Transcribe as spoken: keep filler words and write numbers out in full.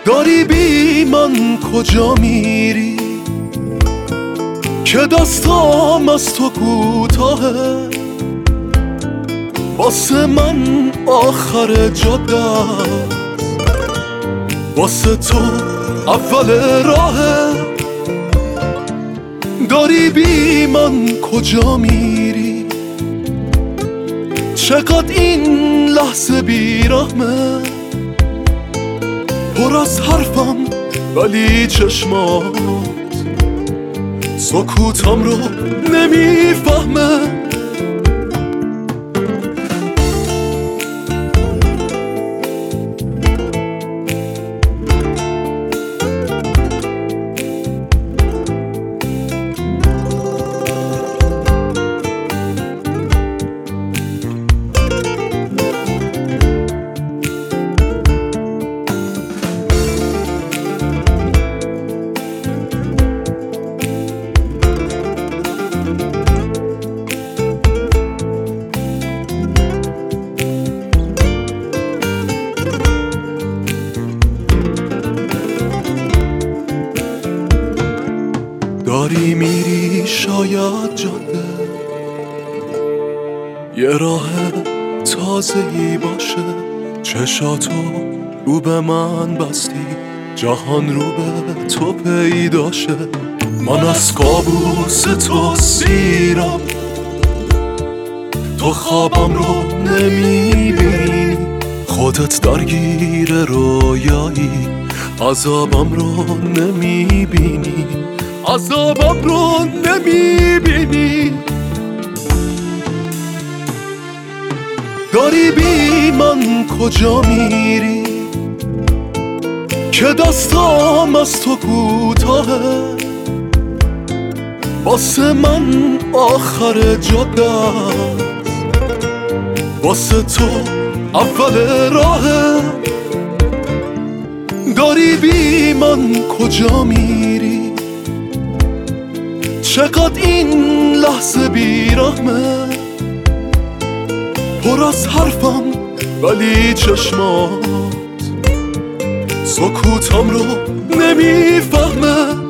داری بی من کجا میری که دستام از تو کوتاهه، واسه من آخر جاده، واسه تو اول راهه. داری بی من کجا میری، چقدر این لحظه بیرحمه، پر از حرفم ولی چشمات سکوتم رو نمیفهمه. داری میری شاید جاده یه راه تازه‌ای باشه، چشاتو رو به من بستی، جهان رو به تو پیداشه. من از کابوس تو سیرم، تو خوابم رو نمیبینی، خودت درگیر رویایی، عذابم رو نمیبینی، عذابم رو نمیبینی. داری بی من کجا میری که دستام از تو کوتاهه، واسه من آخر جاده، واسه تو اول راهه. داری بی من کجا میری، چقدر این لحظه بیرحمه، پر از حرفم ولی چشمات سکوتم رو نمیفهمه.